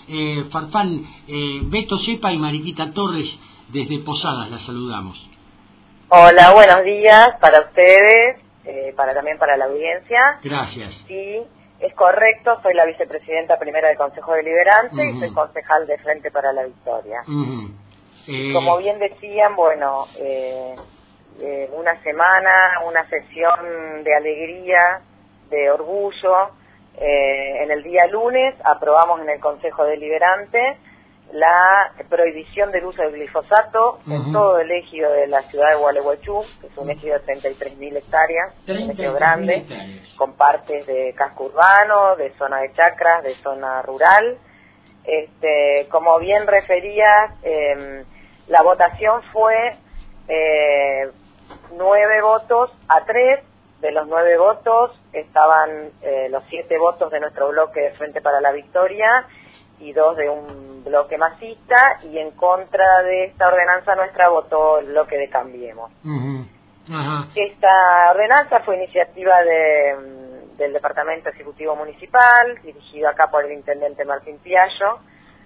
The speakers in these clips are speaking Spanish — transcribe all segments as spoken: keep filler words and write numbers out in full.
Eh, Farfán, eh, Beto Cepa y Mariquita Torres desde Posadas, la saludamos. Hola, buenos días para ustedes, eh, para también para la audiencia. Gracias. Sí, es correcto, soy la vicepresidenta primera del Consejo Deliberante uh-huh. y soy concejal de Frente para la Victoria. Uh-huh. eh... Como bien decían, bueno, eh, eh, una semana, una sesión de alegría, de orgullo. Eh, en el día lunes aprobamos en el Consejo Deliberante la prohibición del uso del glifosato uh-huh. en todo el ejido de la ciudad de Gualeguaychú, que es un ejido de treinta y tres mil hectáreas, un ejido grande, hectáreas. Con partes de casco urbano, de zona de chacras, de zona rural. Este, como bien referías, eh, la votación fue eh, nueve votos a tres. De los nueve votos estaban eh, los siete votos de nuestro bloque de Frente para la Victoria y dos de un bloque masista, y en contra de esta ordenanza nuestra votó el bloque de Cambiemos. Uh-huh. Uh-huh. Esta ordenanza fue iniciativa de, del Departamento Ejecutivo Municipal, dirigido acá por el Intendente Martín Piallo,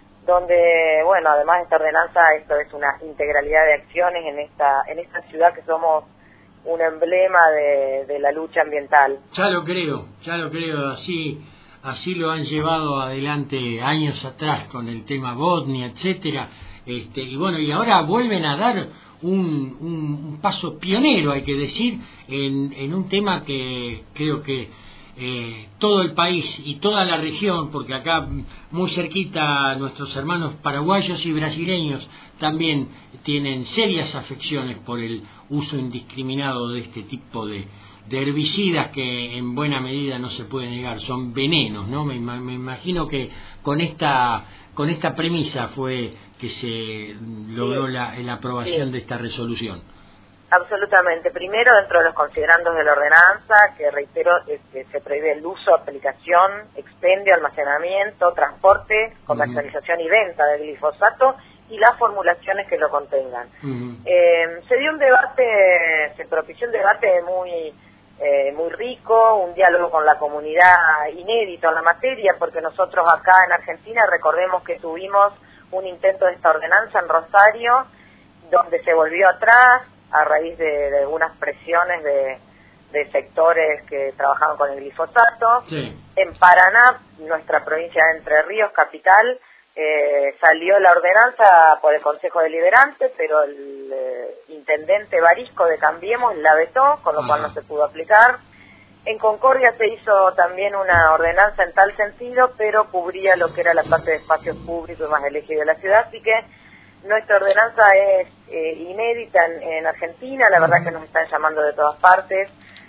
donde, bueno, además de esta ordenanza, esto es una integralidad de acciones en esta, en esta ciudad que somos un emblema de, de la lucha ambiental. Ya lo creo, ya lo creo, así así lo han llevado adelante años atrás con el tema Botnia, etcétera, este, y bueno, y ahora vuelven a dar un, un, un paso pionero, hay que decir, en, en un tema que creo que eh, todo el país y toda la región, porque acá muy cerquita nuestros hermanos paraguayos y brasileños también tienen serias afecciones por el uso indiscriminado de este tipo de, de herbicidas que en buena medida no se puede negar, son venenos, ¿no? Me, me imagino que con esta con esta premisa fue que se logró sí. la, la aprobación sí. de esta resolución. Absolutamente. Primero, dentro de los considerandos de la ordenanza, que reitero, es que se prohíbe el uso, aplicación, expendio, almacenamiento, transporte, comercialización uh-huh. y venta del glifosato y las formulaciones que lo contengan. Uh-huh. Eh, se dio un debate, se propició un debate muy eh, muy rico, un diálogo con la comunidad inédito en la materia, porque nosotros acá en Argentina, recordemos que tuvimos un intento de esta ordenanza en Rosario, donde se volvió atrás a raíz de, de algunas presiones de, de sectores que trabajaban con el glifosato. Sí. En Paraná, nuestra provincia de Entre Ríos, capital, eh, salió la ordenanza por el Consejo Deliberante, pero el eh, intendente Barisco de Cambiemos la vetó, con lo Ajá. cual no se pudo aplicar. En Concordia se hizo también una ordenanza en tal sentido, pero cubría lo que era la parte de espacios públicos más el eje de la ciudad, así que nuestra ordenanza es eh, inédita en, en Argentina, la verdad que nos están llamando de todas partes.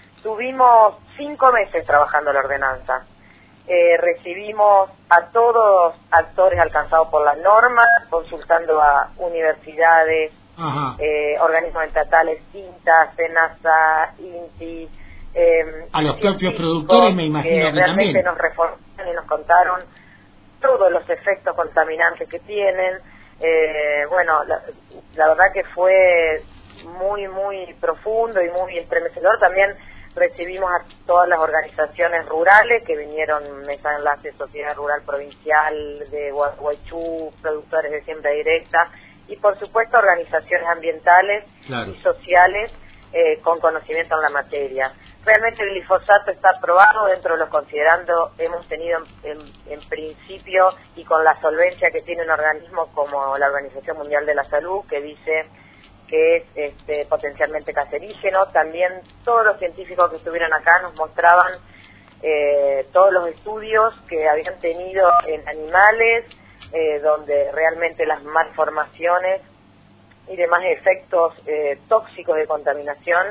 Tuvimos cinco meses trabajando la ordenanza. Eh, recibimos a todos actores alcanzados por las normas, consultando a universidades, eh, organismos estatales, INTA, SENASA, INTI. Eh, a los propios productores me imagino que, que realmente también. nos reforzaron y nos contaron todos los efectos contaminantes que tienen. Eh, bueno, la, la verdad que fue muy, muy profundo y muy estremecedor. También recibimos a todas las organizaciones rurales que vinieron, Mesa de Enlace, Sociedad Rural Provincial de Gualeguaychú, productores de siembra directa y por supuesto organizaciones ambientales claro. y sociales eh, con conocimiento en la materia. Realmente el glifosato está aprobado dentro de los considerandos, hemos tenido en, en, en principio y con la solvencia que tiene un organismo como la Organización Mundial de la Salud, que dice que es este, potencialmente cancerígeno. También todos los científicos que estuvieron acá nos mostraban eh, todos los estudios que habían tenido en animales, eh, donde realmente las malformaciones y demás efectos eh, tóxicos de contaminación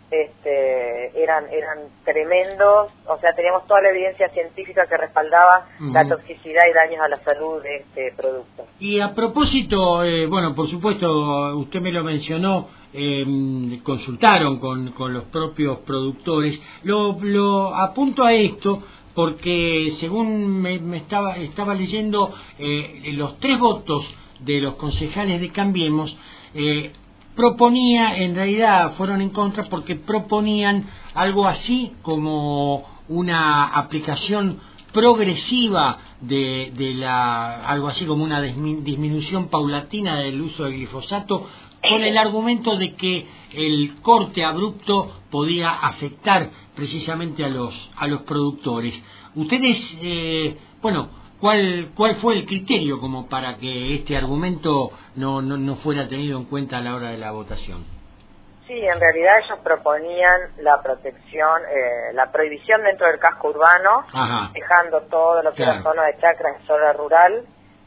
este, eran eran tremendos. O sea, teníamos toda la evidencia científica que respaldaba uh-huh. la toxicidad y daños a la salud de este producto. Y a propósito, eh, bueno, por supuesto, usted me lo mencionó, eh, consultaron con, con los propios productores. Lo, lo apunto a esto porque según me, me estaba estaba leyendo eh, los tres votos de los concejales de Cambiemos, eh, proponía, en realidad fueron en contra porque proponían algo así como una aplicación progresiva de, de la, algo así como una disminución paulatina del uso del glifosato, con el argumento de que el corte abrupto podía afectar precisamente a los a los productores. Ustedes, eh, bueno, ¿cuál cuál fue el criterio como para que este argumento no, no, no fuera tenido en cuenta a la hora de la votación? Sí, en realidad ellos proponían la protección, eh, la prohibición dentro del casco urbano, Ajá. dejando todo lo que claro. era zona de chacra en zona rural,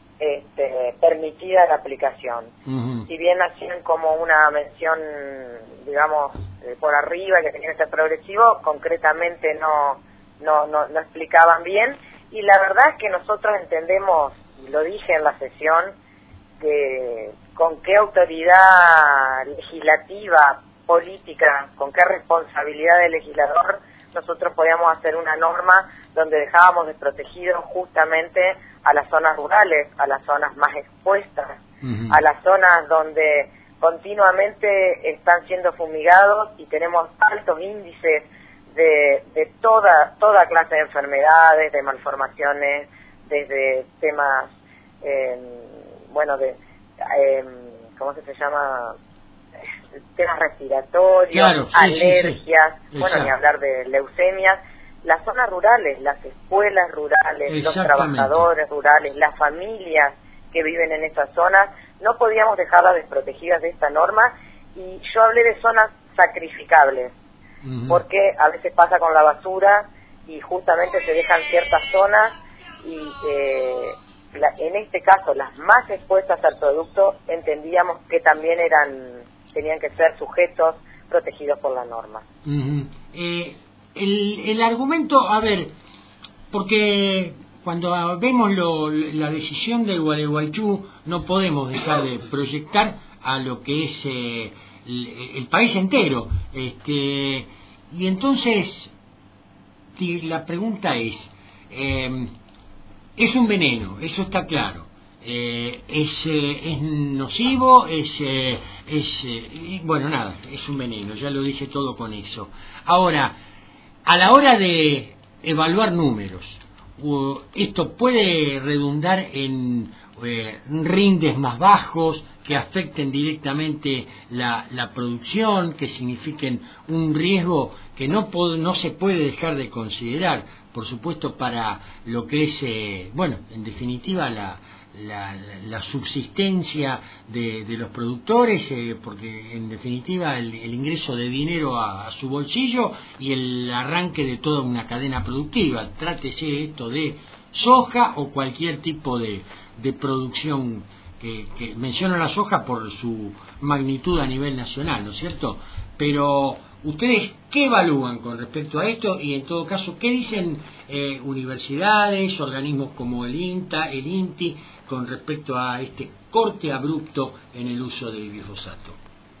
este, permitida la aplicación. Uh-huh. Si bien hacían como una mención, digamos, eh, por arriba, que tenía que ser progresivo, concretamente no, no, no, no explicaban bien, y la verdad es que nosotros entendemos, y lo dije en la sesión, que con qué autoridad legislativa, política, con qué responsabilidad del legislador nosotros podíamos hacer una norma donde dejábamos desprotegidos justamente a las zonas rurales, a las zonas más expuestas, uh-huh. a las zonas donde continuamente están siendo fumigados y tenemos altos índices de, de toda toda clase de enfermedades, de malformaciones, desde temas, eh, bueno, de, eh, ¿cómo se llama?, temas respiratorios, claro, sí, alergias, sí, sí. bueno, ni hablar de leucemias. Las zonas rurales, las escuelas rurales, los trabajadores rurales, las familias que viven en estas zonas, no podíamos dejarlas desprotegidas de esta norma, y yo hablé de zonas sacrificables, uh-huh. porque a veces pasa con la basura y justamente se dejan ciertas zonas y eh, la, en este caso las más expuestas al producto entendíamos que también eran tenían que ser sujetos protegidos por la norma. Uh-huh. eh, el, el argumento, a ver, porque cuando vemos lo, la decisión del Gualeguaychú, no podemos dejar de proyectar a lo que es eh, el, el país entero. Este, y entonces, la pregunta es, eh, es un veneno, eso está claro. Eh, es, eh, es nocivo, es, eh, es eh, bueno, nada, es un veneno, ya lo dije todo con eso. Ahora, a la hora de evaluar números, uh, esto puede redundar en eh, rindes más bajos que afecten directamente la, la producción, que signifiquen un riesgo que no, pod- no se puede dejar de considerar, por supuesto, para lo que es, eh, bueno, en definitiva, la La, la subsistencia de, de los productores, eh, porque en definitiva el, el ingreso de dinero a, a su bolsillo y el arranque de toda una cadena productiva, trátese esto de soja o cualquier tipo de, de producción, que, que menciono la soja por su magnitud a nivel nacional, ¿no es cierto? Pero ¿ustedes qué evalúan con respecto a esto? Y en todo caso, ¿qué dicen eh, universidades, organismos como el INTA, el INTI, con respecto a este corte abrupto en el uso del glifosato?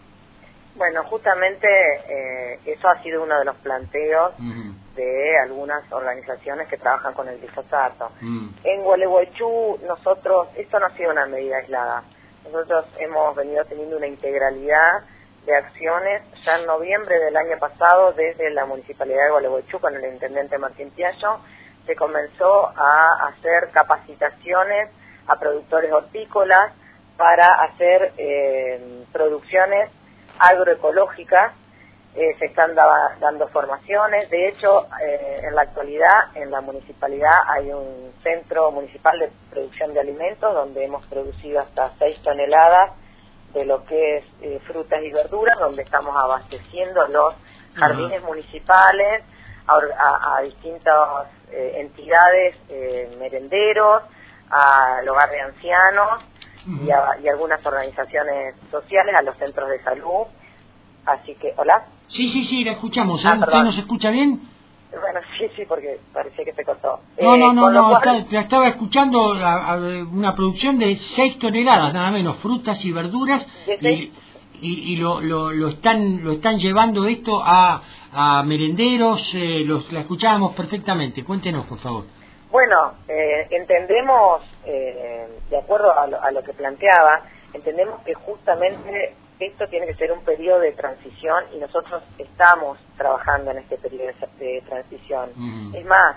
Bueno, justamente eh, eso ha sido uno de los planteos uh-huh. de algunas organizaciones que trabajan con el glifosato. Uh-huh. En Gualeguaychú, nosotros, esto no ha sido una medida aislada. Nosotros hemos venido teniendo una integralidad de acciones. Ya en noviembre del año pasado, desde la Municipalidad de Gualeguaychú, con el intendente Martín Piallo, se comenzó a hacer capacitaciones a productores hortícolas para hacer eh, producciones agroecológicas. Eh, se están daba, dando formaciones. De hecho, eh, en la actualidad, en la municipalidad hay un centro municipal de producción de alimentos donde hemos producido hasta seis toneladas de lo que es eh, frutas y verduras, donde estamos abasteciendo los jardines uh-huh. municipales, a, a, a distintas eh, entidades, eh, merenderos, al hogar de ancianos uh-huh. y, a, y algunas organizaciones sociales, a los centros de salud. Así que, ¿hola? Sí, sí, sí, la escuchamos. Ah, ¿usted nos escucha bien? Bueno, sí, sí, porque parecía que se cortó. No, eh, no, no, no, cual... está, la estaba escuchando a, a una producción de seis toneladas, nada menos, frutas y verduras, y, y, y lo, lo, lo están lo están llevando esto a, a merenderos, eh, los, la escuchábamos perfectamente. Cuéntenos, por favor. Bueno, eh, entendemos, eh, de acuerdo a lo, a lo que planteaba, entendemos que justamente esto tiene que ser un periodo de transición y nosotros estamos trabajando en este periodo de transición. Mm. Es más,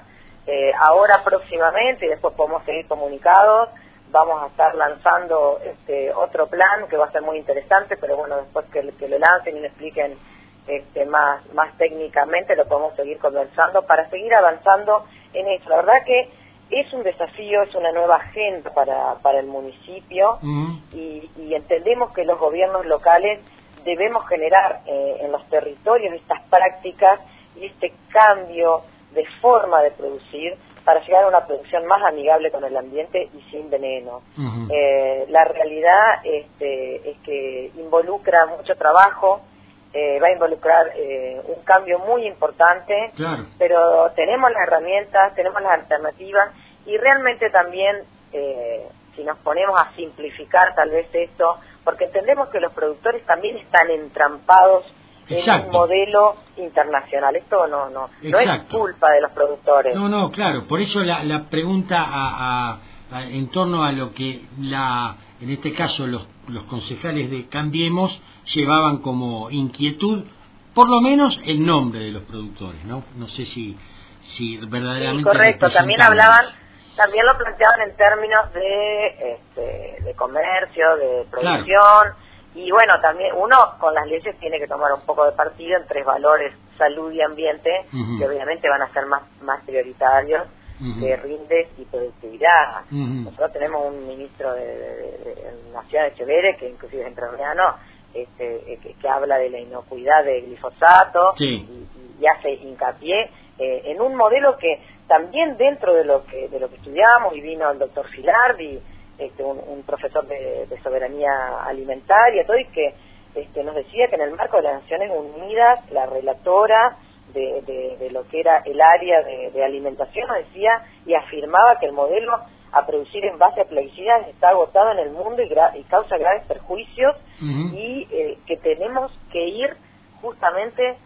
Eh, ahora próximamente, y después podemos seguir comunicados, vamos a estar lanzando este otro plan que va a ser muy interesante, pero bueno, después que, que lo lancen y lo expliquen este, más, más técnicamente, lo podemos seguir conversando para seguir avanzando en esto. La verdad que es un desafío, es una nueva agenda para, para el municipio, uh-huh. y, y entendemos que los gobiernos locales debemos generar eh, en los territorios estas prácticas y este cambio de forma de producir para llegar a una producción más amigable con el ambiente y sin veneno. Uh-huh. Eh, la realidad este, es que involucra mucho trabajo, eh, va a involucrar eh, un cambio muy importante, claro. Pero tenemos las herramientas, tenemos las alternativas y realmente también, eh, si nos ponemos a simplificar tal vez esto, porque entendemos que los productores también están entrampados Exacto. en un modelo internacional. Esto no no no es culpa de los productores. No, no, claro. Por eso la, la pregunta a, a, a, en torno a lo que la en este caso los, los concejales de Cambiemos llevaban como inquietud, por lo menos el nombre de los productores, ¿no? No sé si si verdaderamente... Sí, correcto. También hablaban, también lo planteaban en términos de este, de comercio, de producción... Claro. Y bueno, también uno con las leyes tiene que tomar un poco de partido en tres valores, salud y ambiente, uh-huh. que obviamente van a ser más más prioritarios uh-huh. que rindes y productividad. Uh-huh. Nosotros tenemos un ministro de, de, de, de Nación Echeverre, que inclusive es entrerriano, este, que, que habla de la inocuidad del glifosato, sí. y, y hace hincapié eh, en un modelo que también dentro de lo que de lo que estudiamos, y vino el doctor Filardi, Este, un, un profesor de, de soberanía alimentaria, todo, y que este, nos decía que en el marco de las Naciones Unidas, la relatora de, de, de lo que era el área de, de alimentación nos decía y afirmaba que el modelo a producir en base a plaguicidas está agotado en el mundo y, gra y causa graves perjuicios, uh-huh. y eh, que tenemos que ir justamente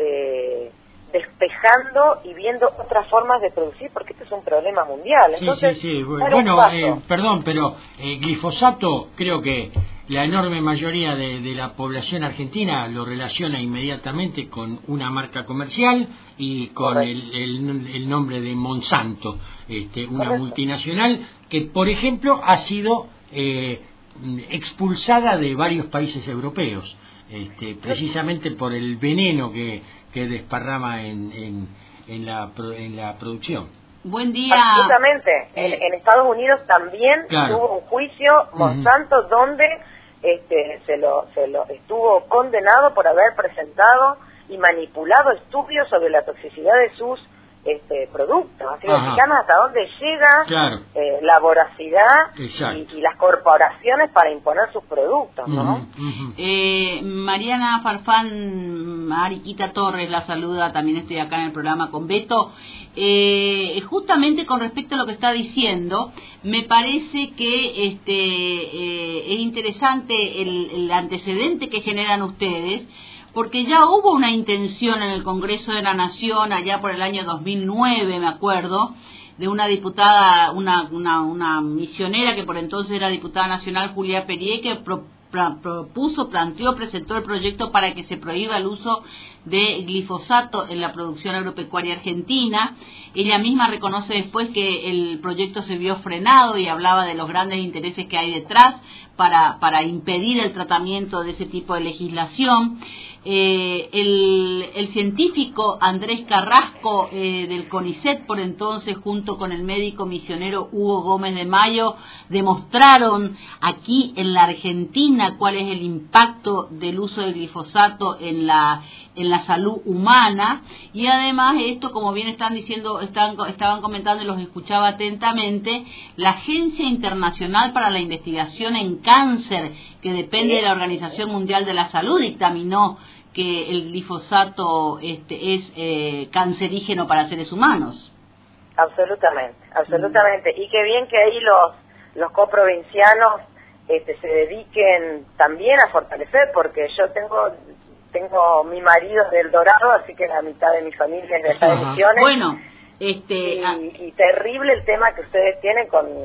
eh, despejando y viendo otras formas de producir, porque este es un problema mundial. Entonces, sí, sí, sí. Bueno, eh, perdón, pero eh, glifosato, creo que la enorme mayoría de, de la población argentina lo relaciona inmediatamente con una marca comercial y con el, el, el nombre de Monsanto, este, una Correcto. multinacional que, por ejemplo, ha sido eh, expulsada de varios países europeos, este, precisamente por el veneno que que desparrama en, en, en, la, en la producción. Buen día. Absolutamente. En, en Estados Unidos también claro. hubo un juicio Monsanto uh-huh. donde este, se, lo, se lo estuvo condenado por haber presentado y manipulado estudios sobre la toxicidad de sus este, productos. Así que fijarnos hasta dónde llega claro. eh, la voracidad y, y las corporaciones para imponer sus productos, ¿no? Uh-huh, uh-huh. Eh, Mariana Farfán, Mariquita Torres la saluda, también estoy acá en el programa con Beto. Eh, justamente con respecto a lo que está diciendo, me parece que este eh, es interesante el, el antecedente que generan ustedes, porque ya hubo una intención en el Congreso de la Nación allá por el año dos mil nueve, me acuerdo, de una diputada, una una, una misionera que por entonces era diputada nacional, Julia Perier, que pro, pra, propuso, planteó, presentó el proyecto para que se prohíba el uso de glifosato en la producción agropecuaria argentina. Ella misma reconoce después que el proyecto se vio frenado y hablaba de los grandes intereses que hay detrás para, para impedir el tratamiento de ese tipo de legislación. Eh, el, el científico Andrés Carrasco eh, del CONICET, por entonces, junto con el médico misionero Hugo Gómez de Mayo, demostraron aquí en la Argentina cuál es el impacto del uso del glifosato en la en la salud humana. Y además esto, como bien están diciendo, están, estaban comentando y los escuchaba atentamente, la Agencia Internacional para la Investigación en Cáncer, que depende de la Organización Mundial de la Salud, dictaminó que el glifosato este, es eh, cancerígeno para seres humanos. Absolutamente, absolutamente. Mm. Y qué bien que ahí los, los coprovincianos este, se dediquen también a fortalecer, porque yo tengo tengo mi marido del Dorado, así que la mitad de mi familia es de estas Misiones. Bueno, este... Y, y terrible el tema que ustedes tienen con...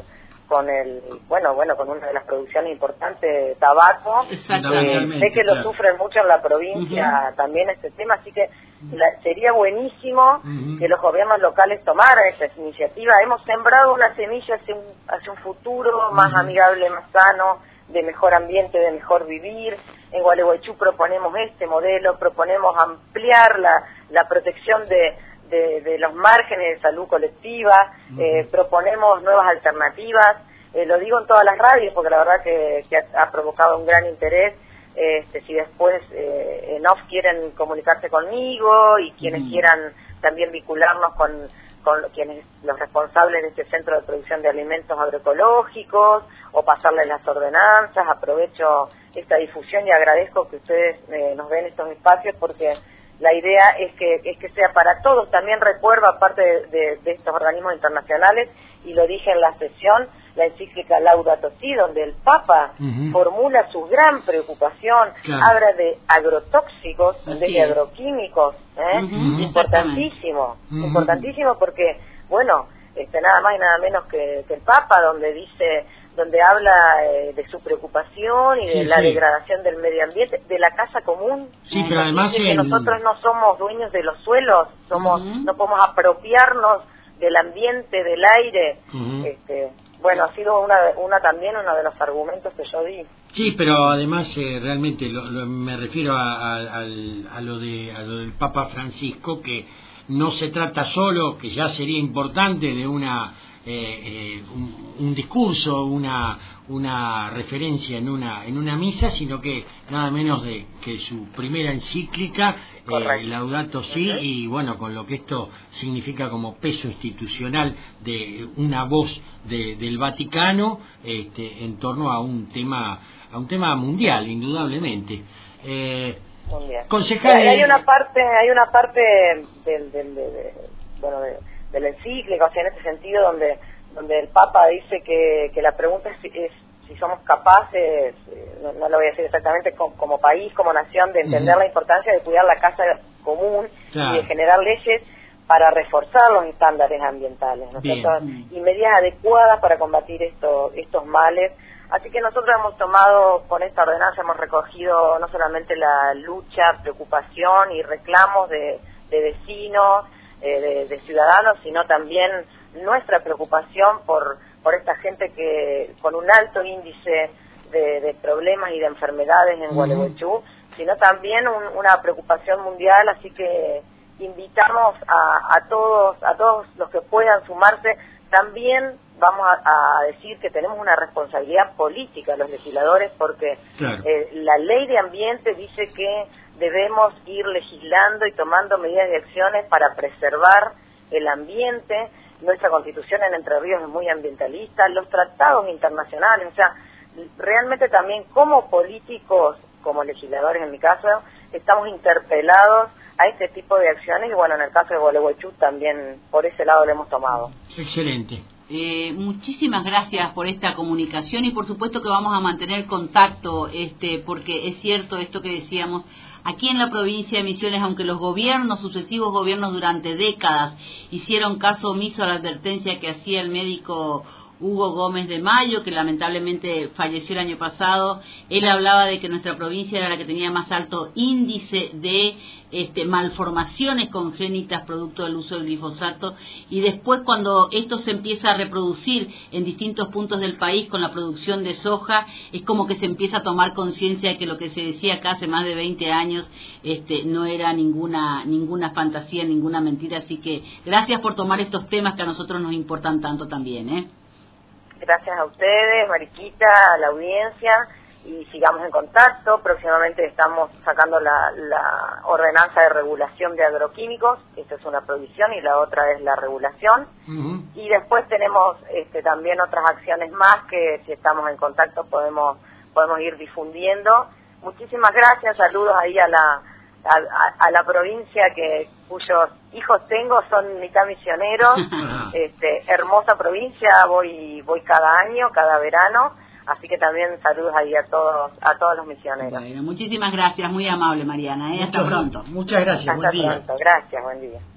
con el, bueno, bueno, con una de las producciones importantes, tabaco. Eh, sé que lo claro. sufren mucho en la provincia uh-huh. también este tema, así que la, sería buenísimo uh-huh. que los gobiernos locales tomaran esa iniciativa. Hemos sembrado una semilla hacia un, hacia un futuro uh-huh. más amigable, más sano, de mejor ambiente, de mejor vivir. En Gualeguaychú proponemos este modelo, proponemos ampliar la, la protección de De, de los márgenes de salud colectiva, uh-huh. eh, proponemos nuevas alternativas, eh, lo digo en todas las radios porque la verdad que, que ha, ha provocado un gran interés. Este, si después eh, en off quieren comunicarse conmigo y quienes uh-huh. quieran también vincularnos con, con quienes los responsables de este centro de producción de alimentos agroecológicos o pasarles las ordenanzas, aprovecho esta difusión y agradezco que ustedes eh, nos den estos espacios porque la idea es que es que sea para todos. También recuerdo, aparte de, de, de estos organismos internacionales, y lo dije en la sesión, la encíclica Laudato Si, donde el Papa uh-huh. formula su gran preocupación, claro. habla de agrotóxicos en vez de agroquímicos, ¿eh? Uh-huh. Importantísimo, uh-huh. importantísimo porque, bueno, este nada más y nada menos que, que el Papa, donde dice... donde habla eh, de su preocupación y de sí, la sí. degradación del medio ambiente, de la casa común. Sí, pero además que en... nosotros no somos dueños de los suelos, somos uh-huh. no podemos apropiarnos del ambiente, del aire. Uh-huh. Este, bueno, ha sido una, una también uno de los argumentos que yo di. Sí, pero además eh, realmente lo, lo, me refiero a, a, a, a lo de a lo del Papa Francisco, que no se trata solo, que ya sería importante, de una Eh, eh, un, un discurso, una una referencia en una en una misa, sino que nada menos de que su primera encíclica, eh, Laudato Si, uh-huh. y bueno, con lo que esto significa como peso institucional de una voz de, del Vaticano, este, en torno a un tema a un tema mundial, indudablemente. Eh, mundial. Concejal, hay una parte hay una parte del del de, de, bueno de de la encíclica, o sea, en ese sentido, donde donde el Papa dice que, que la pregunta es, es si somos capaces, no, no lo voy a decir exactamente, como, como país, como nación, de entender uh-huh. la importancia de cuidar la casa común claro. y de generar leyes para reforzar los estándares ambientales, ¿no es cierto? Y medidas adecuadas para combatir esto, estos males. Así que nosotros hemos tomado, con esta ordenanza, hemos recogido no solamente la lucha, preocupación y reclamos de, de vecinos, Eh, de, de ciudadanos, sino también nuestra preocupación por por esta gente que con un alto índice de, de problemas y de enfermedades en uh-huh. Gualeguaychú, sino también un, una preocupación mundial, así que invitamos a, a todos a todos los que puedan sumarse. También vamos a, a decir que tenemos una responsabilidad política los legisladores, porque claro. eh, la ley de ambiente dice que debemos ir legislando y tomando medidas y acciones para preservar el ambiente. Nuestra Constitución en Entre Ríos es muy ambientalista, los tratados internacionales, o sea, realmente también como políticos, como legisladores en mi caso, estamos interpelados a este tipo de acciones y bueno, en el caso de Gualeguaychú también por ese lado lo hemos tomado. Excelente. Eh, muchísimas gracias por esta comunicación y por supuesto que vamos a mantener contacto, este, porque es cierto esto que decíamos, aquí en la provincia de Misiones, aunque los gobiernos, sucesivos gobiernos durante décadas hicieron caso omiso a la advertencia que hacía el médico Hugo Gómez de Mayo, que lamentablemente falleció el año pasado, él hablaba de que nuestra provincia era la que tenía más alto índice de este, malformaciones congénitas producto del uso del glifosato, y después cuando esto se empieza a reproducir en distintos puntos del país con la producción de soja, es como que se empieza a tomar conciencia de que lo que se decía acá hace más de veinte años este, no era ninguna, ninguna fantasía, ninguna mentira, así que gracias por tomar estos temas que a nosotros nos importan tanto también, ¿eh? Gracias a ustedes, Mariquita, a la audiencia, y sigamos en contacto. Próximamente estamos sacando la, la ordenanza de regulación de agroquímicos, esta es una prohibición y la otra es la regulación. Uh-huh. Y después tenemos este, también otras acciones más que si estamos en contacto podemos podemos ir difundiendo. Muchísimas gracias, saludos ahí a la a, a, a la provincia que cuyos hijos tengo, son mitad misioneros, este, hermosa provincia, voy voy cada año, cada verano, así que también saludos ahí a todos a todos los misioneros. Bueno, muchísimas gracias, muy amable Mariana, ¿eh? Hasta pronto. Muchas gracias, Hasta buen día. pronto, gracias, buen día.